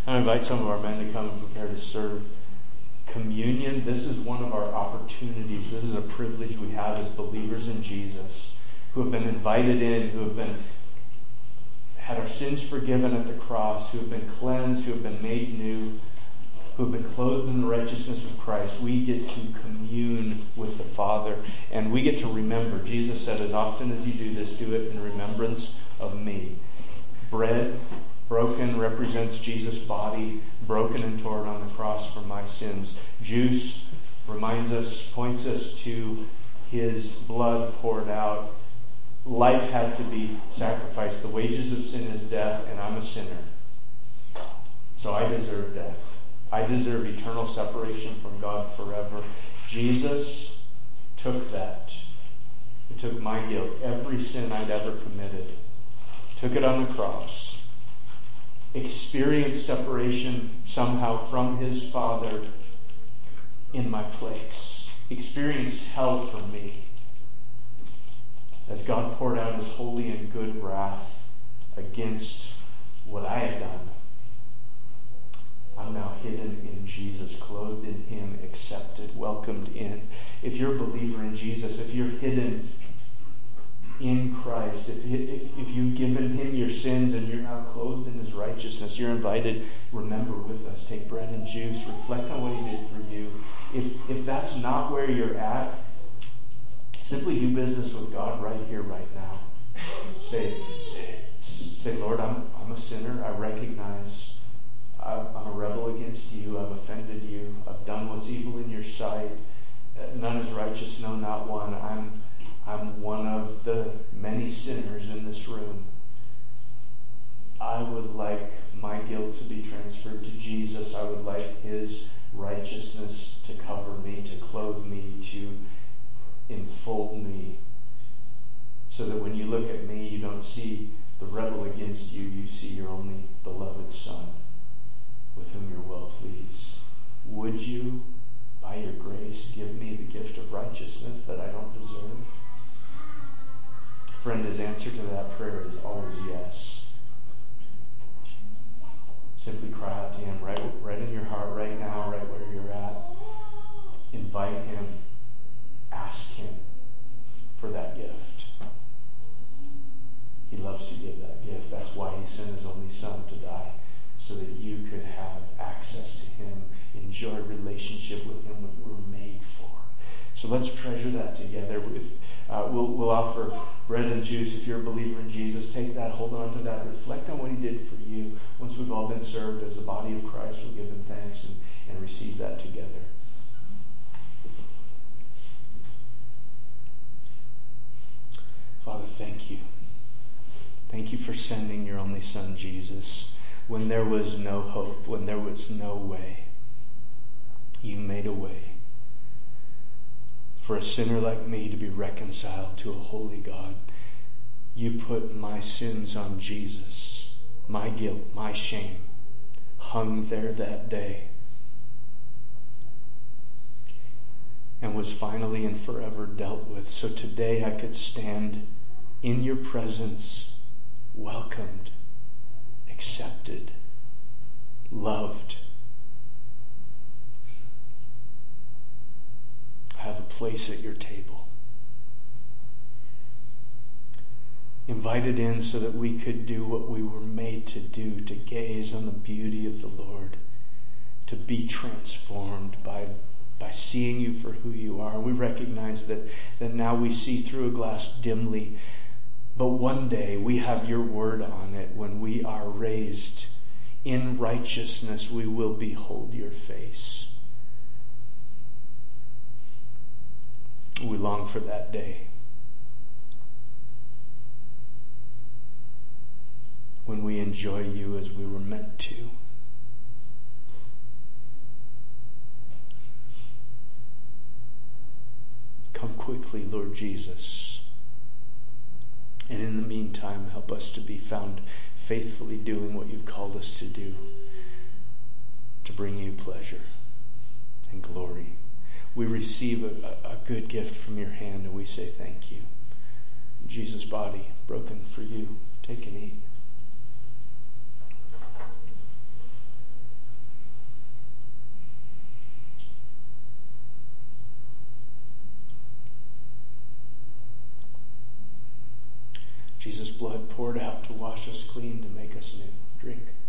I invite some of our men to come and prepare to serve communion. This is one of our opportunities. This is a privilege we have as believers in Jesus, who have been invited in, who have had our sins forgiven at the cross, who have been cleansed, who have been made new, who have been clothed in the righteousness of Christ. We get to commune with the Father, and we get to remember. Jesus said, as often as you do this, do it in remembrance of me. Bread broken represents Jesus' body, broken and torn on the cross for my sins. Juice reminds us, points us to his blood poured out. Life had to be sacrificed. The wages of sin is death, and I'm a sinner. So I deserve death. I deserve eternal separation from God forever. Jesus took that. He took my guilt, every sin I'd ever committed. Took it on the cross. Experienced separation somehow from his Father in my place. Experienced hell for me. As God poured out his holy and good wrath against what I had done. I'm now hidden in Jesus, clothed in him, accepted, welcomed in. If you're a believer in Jesus, if you're hidden in Christ, if you've given him your sins and you're now clothed in his righteousness, you're invited, remember with us, take bread and juice, reflect on what he did for you. If that's not where you're at, simply do business with God right here, right now. Say, Lord, I'm a sinner. I recognize I'm a rebel against you. I've offended you. I've done what's evil in your sight. None is righteous, no, not one. I'm one of the many sinners in this room. I would like my guilt to be transferred to Jesus. I would like his righteousness to cover me, to clothe me, to enfold me, so that when you look at me, you don't see the rebel against you, you see your only beloved Son, with whom you're well pleased. Would you, by your grace, give me the gift of righteousness that I don't deserve? Friend, his answer to that prayer is always yes. Simply cry out to him right in your heart, right now, right where you're at. Invite him. Ask him for that gift. He loves to give that gift. That's why he sent his only Son to die, so that you could have access to him, enjoy a relationship with him that we were made for. So let's treasure that together. We'll offer bread and juice. If you're a believer in Jesus, take that, hold on to that, reflect on what he did for you. Once we've all been served as the body of Christ, we'll give him thanks and receive that together. Father, thank you. Thank you for sending your only Son, Jesus. When there was no hope, when there was no way, you made a way for a sinner like me to be reconciled to a holy God. You put my sins on Jesus, my guilt, my shame, hung there that day, and was finally and forever dealt with. So today I could stand in your presence, welcomed, accepted, loved. I have a place at your table. Invited in so that we could do what we were made to do, to gaze on the beauty of the Lord, to be transformed by seeing you for who you are. We recognize that now we see through a glass dimly, but one day we have your word on it. When we are raised in righteousness, we will behold your face. We long for that day when we enjoy you as we were meant to. Come quickly, Lord Jesus. And in the meantime, help us to be found faithfully doing what you've called us to do, to bring you pleasure and glory. We receive a good gift from your hand, and we say thank you. Jesus' body broken for you. Take and eat. Jesus' blood poured out to wash us clean, to make us new. Drink.